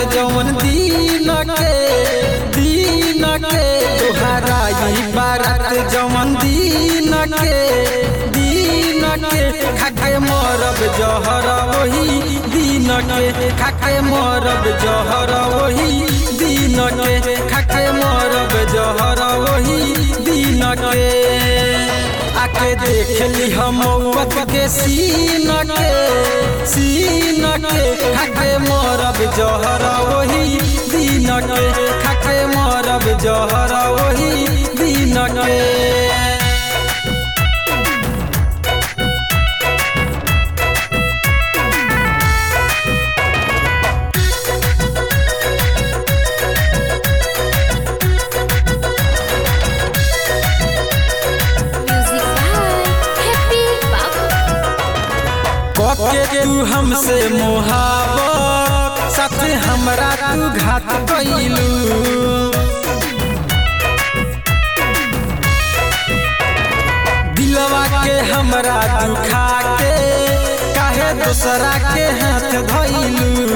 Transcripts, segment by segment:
जवन दीन के तोहराई बारात जवन दीन के खाके मरब जहर वही दीन के खाके मरब जहर वही दीन के खाके मरब जहर वही दीन के आके देख ली हम के सीन के खाके मरब जहर वही दीन के खाके मरब जहर वही दीन के के तू हमसे मोहब्बत साथ हमरा तू घात कइलू दिलवा के हमरा दुखा के काहे दूसरा के हाथ धइलू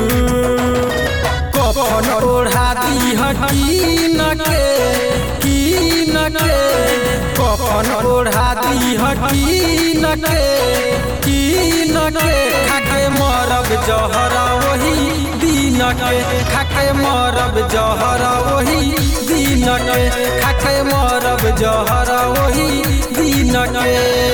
कफन ओढ़ा दी हकीन के कफन ओढ़ा दी हकीन के खाके मरब जहर वही दीन के खाके मरब जहर वही दीन के खाके मरब जहर वही दीन के।